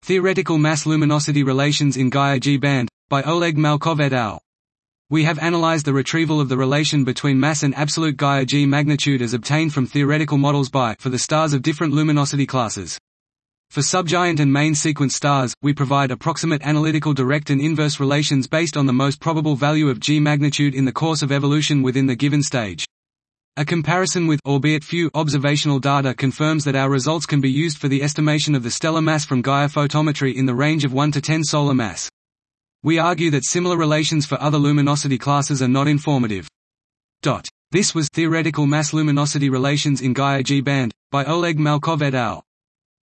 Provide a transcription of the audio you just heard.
Theoretical mass-luminosity relations in Gaia G-band, by Oleg Malkov et al. We have analyzed the retrieval of the relation between mass and absolute Gaia G magnitude as obtained from theoretical models for the stars of different luminosity classes. For subgiant and main sequence stars, we provide approximate analytical direct and inverse relations based on the most probable value of G magnitude in the course of evolution within the given stage. A comparison with, albeit few, observational data confirms that our results can be used for the estimation of the stellar mass from Gaia photometry in the range of 1 to 10 solar mass. We argue that similar relations for other luminosity classes are not informative. This was Theoretical Mass-Luminosity Relations in Gaia G-band, by Oleg Malkov et al.